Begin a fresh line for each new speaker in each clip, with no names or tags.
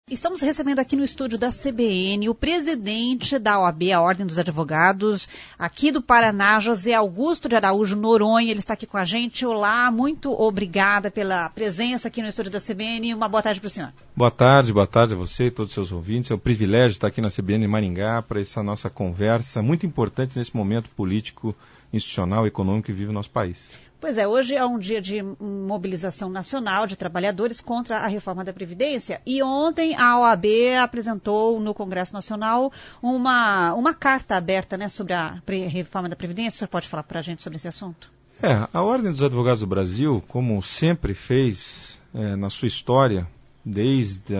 Estamos recebendo aqui no estúdio da CBN o presidente da OAB, a Ordem dos Advogados, aqui do Paraná, José Augusto de Araújo Noronha. Ele está aqui com a gente. Olá, muito obrigada pela presença aqui no estúdio da CBN. Uma boa tarde para o senhor.
Boa tarde a você e todos os seus ouvintes. É um privilégio estar aqui na CBN em Maringá para essa nossa conversa muito importante nesse momento político, institucional e econômico que vive o nosso país.
Pois é, hoje é um dia de mobilização nacional de trabalhadores contra a reforma da Previdência e ontem a OAB apresentou no Congresso Nacional uma carta aberta, né, sobre a reforma da Previdência. O senhor pode falar para a gente sobre esse assunto?
A Ordem dos Advogados do Brasil, como sempre fez na sua história, desde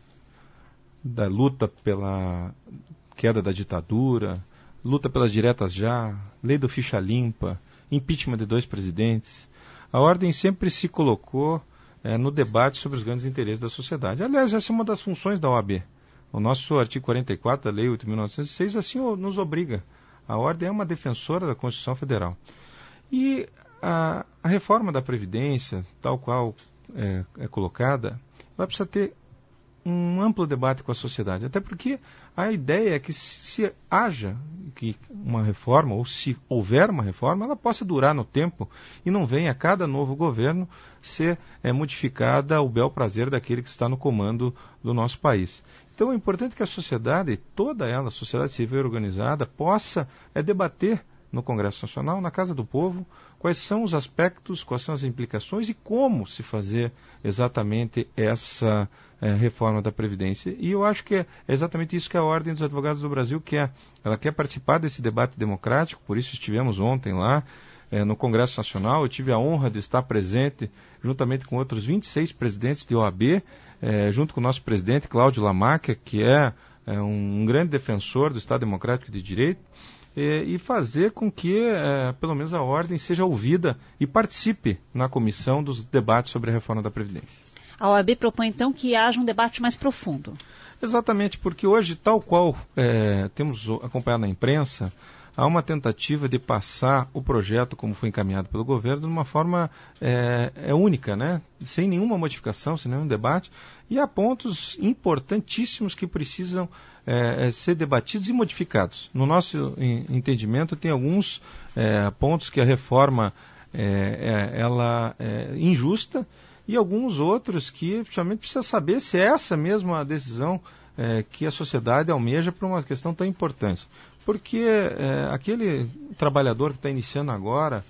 da luta pela queda da ditadura, luta pelas diretas já, lei do ficha limpa, impeachment de 2 presidentes, a Ordem sempre se colocou no debate sobre os grandes interesses da sociedade. Aliás, essa é uma das funções da OAB. O nosso artigo 44 da Lei 8.906 assim nos obriga. A Ordem é uma defensora da Constituição Federal. E a reforma da Previdência, tal qual é colocada, vai precisar ter um amplo debate com a sociedade, até porque a ideia é que se haja uma reforma, ou se houver uma reforma, ela possa durar no tempo e não venha a cada novo governo ser modificada ao bel prazer daquele que está no comando do nosso país. Então é importante que a sociedade, toda ela, a sociedade civil organizada, possa debater no Congresso Nacional, na Casa do Povo, quais são os aspectos, quais são as implicações e como se fazer exatamente essa reforma da Previdência. E eu acho que é exatamente isso que a Ordem dos Advogados do Brasil quer. Ela quer participar desse debate democrático, por isso estivemos ontem lá no Congresso Nacional. Eu tive a honra de estar presente juntamente com outros 26 presidentes de OAB, junto com o nosso presidente Cláudio Lamáquia, que é um grande defensor do Estado Democrático de Direito, e fazer com que, pelo menos, a Ordem seja ouvida e participe na comissão dos debates sobre a reforma da Previdência.
A OAB propõe, então, que haja um debate mais profundo.
Exatamente, porque hoje, tal qual temos acompanhado na imprensa, há uma tentativa de passar o projeto, como foi encaminhado pelo governo, de uma forma única, né? Sem nenhuma modificação, sem nenhum debate, e há pontos importantíssimos que precisam ser debatidos e modificados. No nosso entendimento, tem alguns pontos que a reforma ela é injusta e alguns outros que, principalmente, precisa saber se é essa mesmo a decisão que a sociedade almeja para uma questão tão importante. Porque aquele trabalhador que está iniciando agora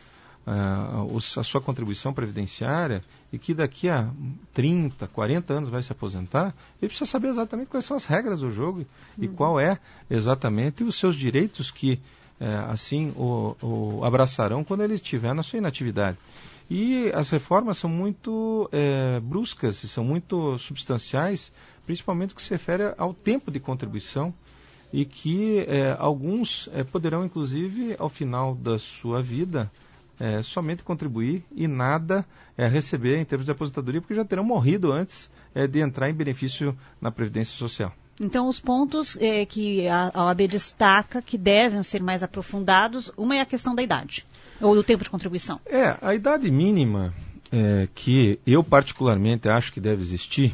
a sua contribuição previdenciária e que daqui a 30, 40 anos vai se aposentar, ele precisa saber exatamente quais são as regras do jogo e qual é exatamente os seus direitos que assim o abraçarão quando ele estiver na sua inatividade. E as reformas são muito bruscas e são muito substanciais, principalmente no que se refere ao tempo de contribuição, e que alguns poderão, inclusive, ao final da sua vida, somente contribuir e nada receber em termos de aposentadoria, porque já terão morrido antes de entrar em benefício na Previdência Social.
Então, os pontos que a OAB destaca que devem ser mais aprofundados, uma é a questão da idade, ou do tempo de contribuição.
A idade mínima que eu particularmente acho que deve existir,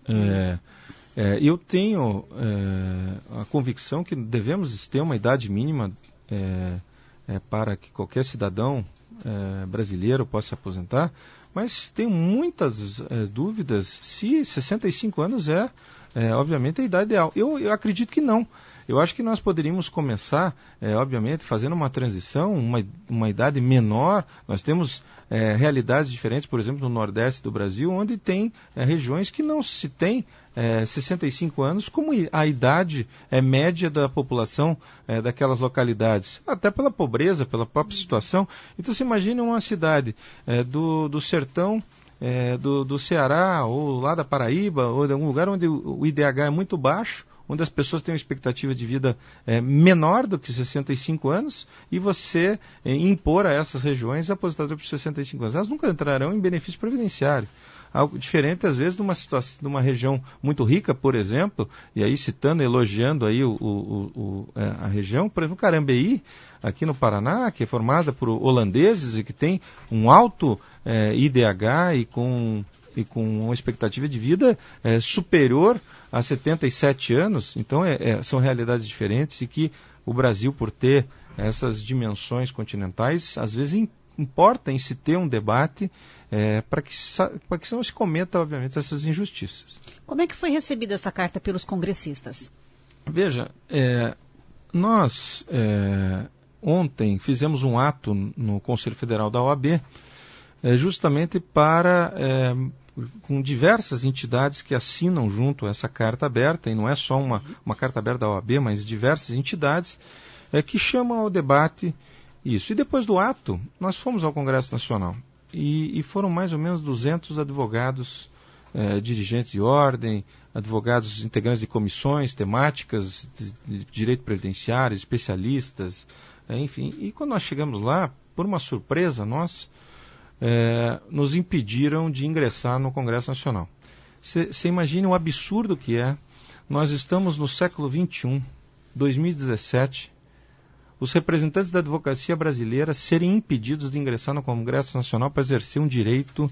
eu tenho a convicção que devemos ter uma idade mínima para que qualquer cidadão brasileiro possa se aposentar, mas tenho muitas dúvidas se 65 anos obviamente, a idade ideal. Eu acredito que não. Eu acho que nós poderíamos começar, obviamente, fazendo uma transição, uma idade menor. Nós temos realidades diferentes, por exemplo, no Nordeste do Brasil, onde tem regiões que não se tem 65 anos como a idade média da população daquelas localidades, até pela pobreza, pela própria situação. Então, você imagina uma cidade do sertão, do Ceará, ou lá da Paraíba, ou de algum lugar onde o IDH é muito baixo, onde as pessoas têm uma expectativa de vida menor do que 65 anos, e você impor a essas regiões a aposentadoria por 65 anos. Elas nunca entrarão em benefício previdenciário. Algo diferente, às vezes, de uma região muito rica, por exemplo, e aí citando, elogiando aí a região, por exemplo, Carambeí, aqui no Paraná, que é formada por holandeses e que tem um alto IDH e com e com uma expectativa de vida superior a 77 anos. Então, são realidades diferentes e que o Brasil, por ter essas dimensões continentais, às vezes importa em se ter um debate para que não se cometa, obviamente, essas injustiças.
Como é que foi recebida essa carta pelos congressistas?
Veja, nós ontem fizemos um ato no Conselho Federal da OAB, justamente com diversas entidades que assinam junto a essa carta aberta, e não é só uma carta aberta da OAB, mas diversas entidades que chamam ao debate isso. E depois do ato, nós fomos ao Congresso Nacional, e foram mais ou menos 200 advogados, dirigentes de ordem, advogados integrantes de comissões temáticas de direito previdenciário, especialistas, enfim. E quando nós chegamos lá, por uma surpresa nossa, nos impediram de ingressar no Congresso Nacional. Você imagine o absurdo que é. Nós estamos no século XXI, 2017, os representantes da advocacia brasileira serem impedidos de ingressar no Congresso Nacional para exercer um direito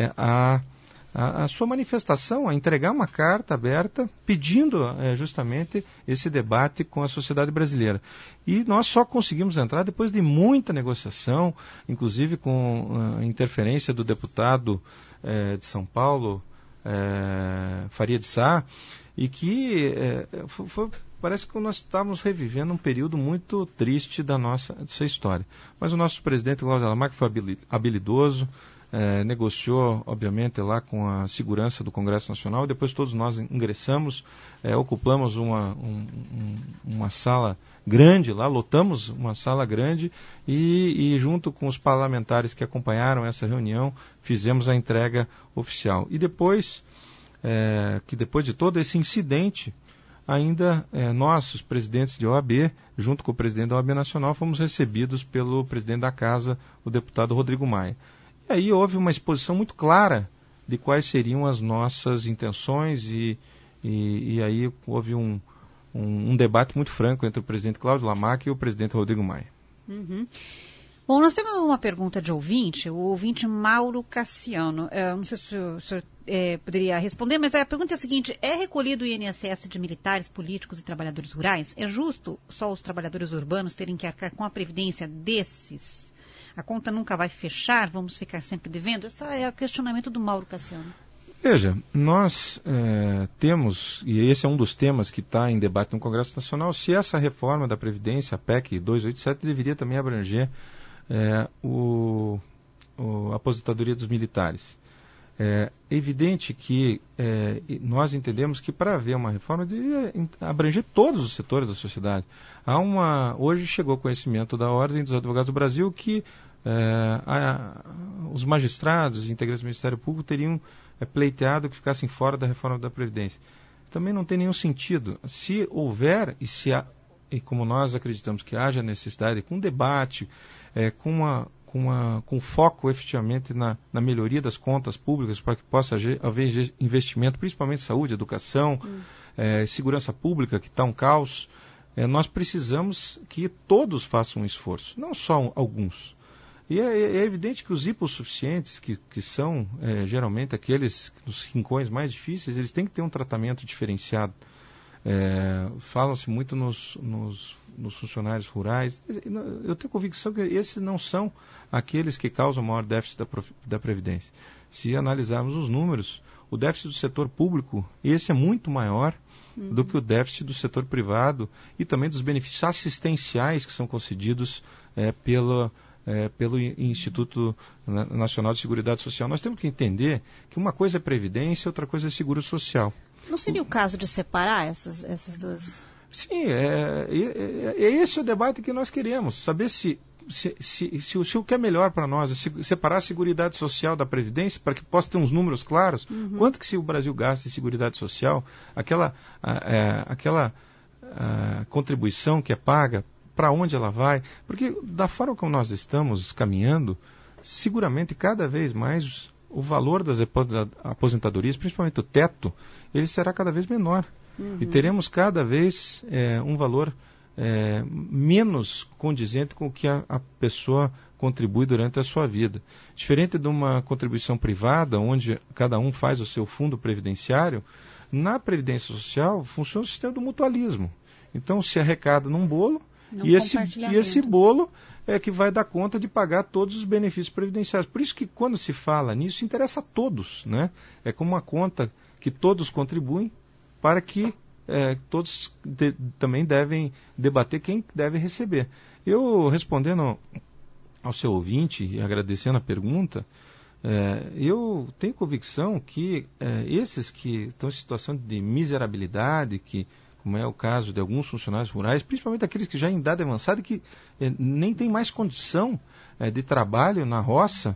a sua manifestação, a entregar uma carta aberta pedindo justamente esse debate com a sociedade brasileira. E nós só conseguimos entrar depois de muita negociação, inclusive com a interferência do deputado de São Paulo, Faria de Sá, e que parece que nós estávamos revivendo um período muito triste da nossa história. Mas o nosso presidente, Cláudio Alamar, que foi habilidoso, negociou, obviamente, lá com a segurança do Congresso Nacional, e depois todos nós ingressamos, ocupamos uma sala grande lá, lotamos uma sala grande e junto com os parlamentares que acompanharam essa reunião, fizemos a entrega oficial. E depois de todo esse incidente, ainda nós, os presidentes de OAB, junto com o presidente da OAB Nacional, fomos recebidos pelo presidente da Casa, o deputado Rodrigo Maia. E aí houve uma exposição muito clara de quais seriam as nossas intenções e aí houve um debate muito franco entre o presidente Cláudio Lamarck e o presidente Rodrigo Maia.
Uhum. Bom, nós temos uma pergunta de ouvinte, o ouvinte Mauro Cassiano. Não sei se o senhor poderia responder, mas a pergunta é a seguinte: é recolhido o INSS de militares, políticos e trabalhadores rurais? É justo só os trabalhadores urbanos terem que arcar com a previdência desses? A conta nunca vai fechar? Vamos ficar sempre devendo? Esse é o questionamento do Mauro Cassiano.
Veja, nós temos, e esse é um dos temas que está em debate no Congresso Nacional, se essa reforma da Previdência, a PEC 287, deveria também abranger a aposentadoria dos militares. É evidente que nós entendemos que para haver uma reforma deveria abranger todos os setores da sociedade. Hoje chegou ao conhecimento da Ordem dos Advogados do Brasil que os magistrados, os integrantes do Ministério Público teriam pleiteado que ficassem fora da reforma da Previdência. Também não tem nenhum sentido. Se houver, e como nós acreditamos que haja necessidade, com debate, com foco efetivamente na melhoria das contas públicas, para que possa haver investimento, principalmente em saúde, educação, segurança pública, que está um caos, nós precisamos que todos façam um esforço, não só alguns. E é evidente que os hipossuficientes, que são geralmente aqueles nos rincões mais difíceis, eles têm que ter um tratamento diferenciado. Falam-se muito nos funcionários rurais. Eu tenho convicção que esses não são aqueles que causam o maior déficit da Previdência. Se analisarmos os números, o déficit do setor público, esse é muito maior do que o déficit do setor privado e também dos benefícios assistenciais que são concedidos pelo Instituto Nacional de Seguridade Social. Nós temos que entender que uma coisa é previdência, outra coisa é seguro social. Não
seria o caso de separar essas duas?
Sim, esse é o debate que nós queremos. Saber se o que é melhor para nós é separar a Seguridade Social da Previdência para que possa ter uns números claros. Quanto que se o Brasil gasta em Seguridade Social, aquela contribuição que é paga, para onde ela vai? Porque da forma como nós estamos caminhando, seguramente cada vez mais o valor das aposentadorias, principalmente o teto, ele será cada vez menor. E teremos cada vez um valor menos condizente com o que a pessoa contribui durante a sua vida. Diferente de uma contribuição privada, onde cada um faz o seu fundo previdenciário, na Previdência Social funciona o sistema do mutualismo. Então se arrecada num bolo e esse bolo é que vai dar conta de pagar todos os benefícios previdenciários. Por isso que quando se fala nisso, interessa a todos, né? É como uma conta que todos contribuem para que todos também devem debater quem deve receber. Eu, respondendo ao seu ouvinte e agradecendo a pergunta, eu tenho convicção que esses que estão em situação de miserabilidade, como é o caso de alguns funcionários rurais, principalmente aqueles que já em idade avançada e que nem têm mais condição de trabalho na roça,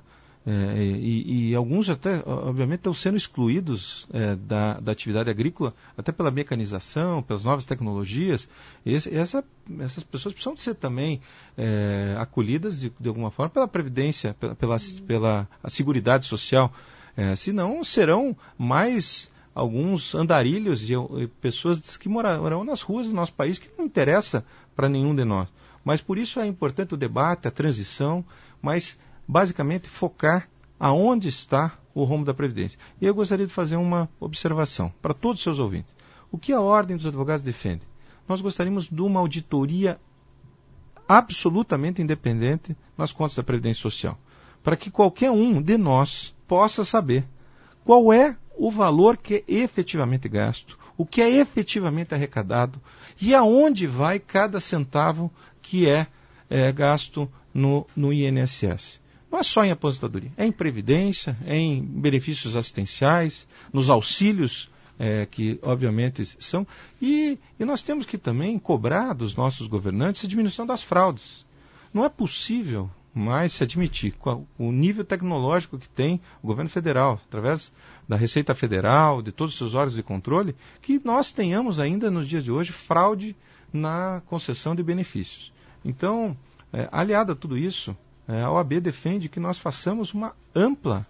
e alguns até, obviamente, estão sendo excluídos da atividade agrícola, até pela mecanização, pelas novas tecnologias. Essas pessoas precisam ser também acolhidas de alguma forma pela Previdência, pela Seguridade Social. Senão serão mais alguns andarilhos e pessoas que morarão nas ruas do nosso país, que não interessa para nenhum de nós. Mas por isso é importante o debate, a transição, mas basicamente focar aonde está o rumo da Previdência. E eu gostaria de fazer uma observação para todos os seus ouvintes. O que a Ordem dos Advogados defende? Nós gostaríamos de uma auditoria absolutamente independente nas contas da Previdência Social, para que qualquer um de nós possa saber qual é o valor que é efetivamente gasto, o que é efetivamente arrecadado e aonde vai cada centavo que é gasto no INSS. Não é só em aposentadoria, é em previdência, é em benefícios assistenciais, nos auxílios que obviamente são. E nós temos que também cobrar dos nossos governantes a diminuição das fraudes. Não é possível mais se admitir, com o nível tecnológico que tem o governo federal, através da Receita Federal, de todos os seus órgãos de controle, que nós tenhamos ainda nos dias de hoje fraude na concessão de benefícios. Então, aliado a tudo isso, a OAB defende que nós façamos uma ampla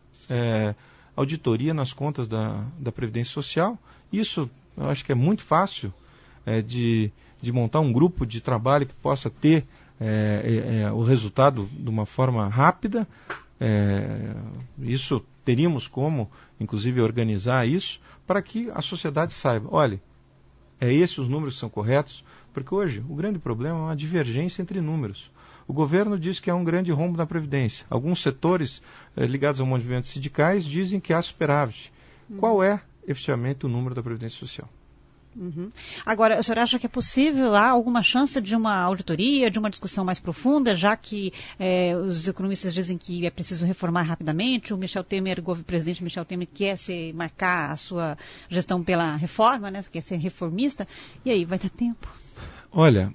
auditoria nas contas da Previdência Social. Isso eu acho que é muito fácil de montar um grupo de trabalho que possa ter o resultado de uma forma rápida. Isso teríamos como, inclusive, organizar isso para que a sociedade saiba, olha, esses os números que são corretos, porque hoje o grande problema é uma divergência entre números. O governo diz que há um grande rombo na Previdência. Alguns setores ligados ao movimento sindicais dizem que há superávit. Qual é, efetivamente, o número da Previdência Social?
Uhum. Agora, o senhor acha que é possível, há alguma chance de uma auditoria, de uma discussão mais profunda, já que os economistas dizem que é preciso reformar rapidamente, o presidente Michel Temer quer marcar a sua gestão pela reforma, né, quer ser reformista, e aí, vai ter tempo?
Olha,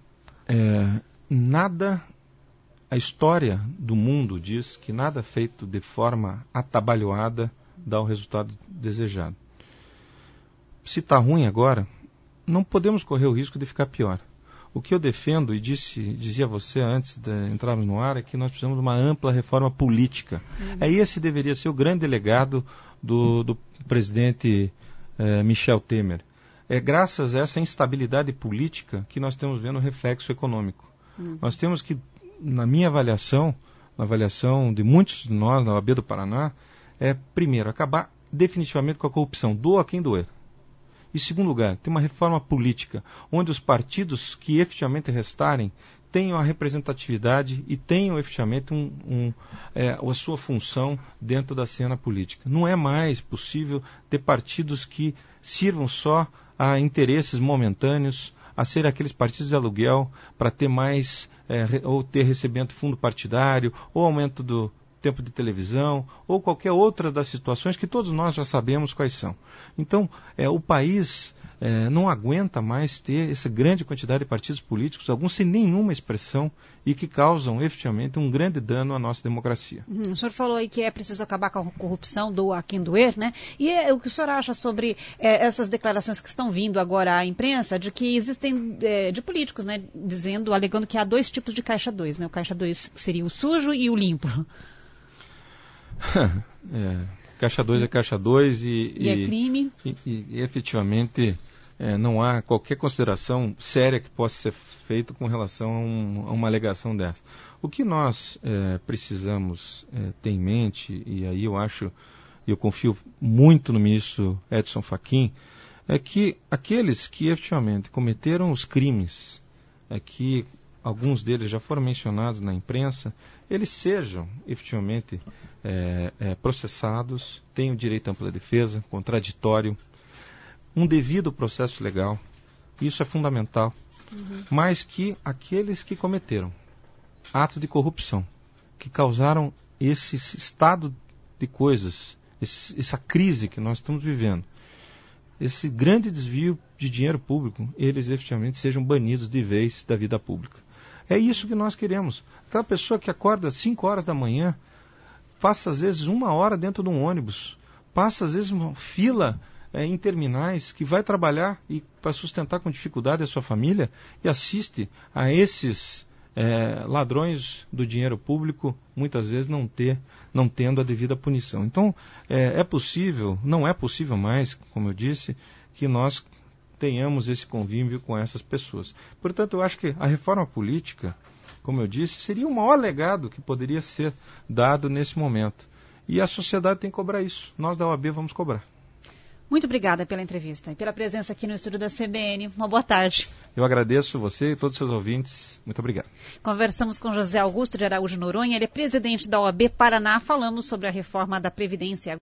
a história do mundo diz que nada feito de forma atabalhoada dá o resultado desejado. Se está ruim agora, não podemos correr o risco de ficar pior. O que eu defendo, e dizia você antes de entrarmos no ar, é que nós precisamos de uma ampla reforma política. Esse deveria ser o grande legado do presidente Michel Temer. É graças a essa instabilidade política que nós estamos vendo o reflexo econômico. Nós temos que, na minha avaliação, na avaliação de muitos de nós, na OAB do Paraná, primeiro, acabar definitivamente com a corrupção, doa quem doer. E, segundo lugar, tem uma reforma política, onde os partidos que efetivamente restarem tenham a representatividade e tenham efetivamente a sua função dentro da cena política. Não é mais possível ter partidos que sirvam só a interesses momentâneos, a ser aqueles partidos de aluguel para ter mais, ou ter recebimento fundo partidário, ou aumento do tempo de televisão, ou qualquer outra das situações que todos nós já sabemos quais são. Então, o país não aguenta mais ter essa grande quantidade de partidos políticos, alguns sem nenhuma expressão, e que causam efetivamente um grande dano à nossa democracia.
O senhor falou aí que é preciso acabar com a corrupção, doa quem doer, né? E o que o senhor acha sobre essas declarações que estão vindo agora à imprensa, de que existem, de políticos, né, alegando que há dois tipos de caixa 2, né? O caixa 2 que seria o sujo e o limpo.
Caixa 2 é caixa 2
e é crime.
E efetivamente não há qualquer consideração séria que possa ser feita com relação a uma alegação dessa. O que nós precisamos ter em mente, e aí eu confio muito no ministro Edson Fachin, é que aqueles que efetivamente cometeram os crimes, que alguns deles já foram mencionados na imprensa, eles sejam efetivamente processados, tenham direito à ampla defesa, contraditório, um devido processo legal, isso é fundamental, mas que aqueles que cometeram atos de corrupção, que causaram esse estado de coisas, essa crise que nós estamos vivendo, esse grande desvio de dinheiro público, eles efetivamente sejam banidos de vez da vida pública. É isso que nós queremos. Aquela pessoa que acorda às 5 horas da manhã, passa às vezes 1 hora dentro de um ônibus, passa às vezes uma fila em terminais, que vai trabalhar e para sustentar com dificuldade a sua família e assiste a esses ladrões do dinheiro público, muitas vezes não tendo a devida punição. Então, não é possível mais, como eu disse, que nós tenhamos esse convívio com essas pessoas. Portanto, eu acho que a reforma política, como eu disse, seria o maior legado que poderia ser dado nesse momento. E a sociedade tem que cobrar isso. Nós da OAB vamos cobrar.
Muito obrigada pela entrevista e pela presença aqui no estúdio da CBN. Uma boa tarde.
Eu agradeço você e todos os seus ouvintes. Muito obrigado.
Conversamos com José Augusto de Araújo Noronha, ele é presidente da OAB Paraná. Falamos sobre a reforma da Previdência.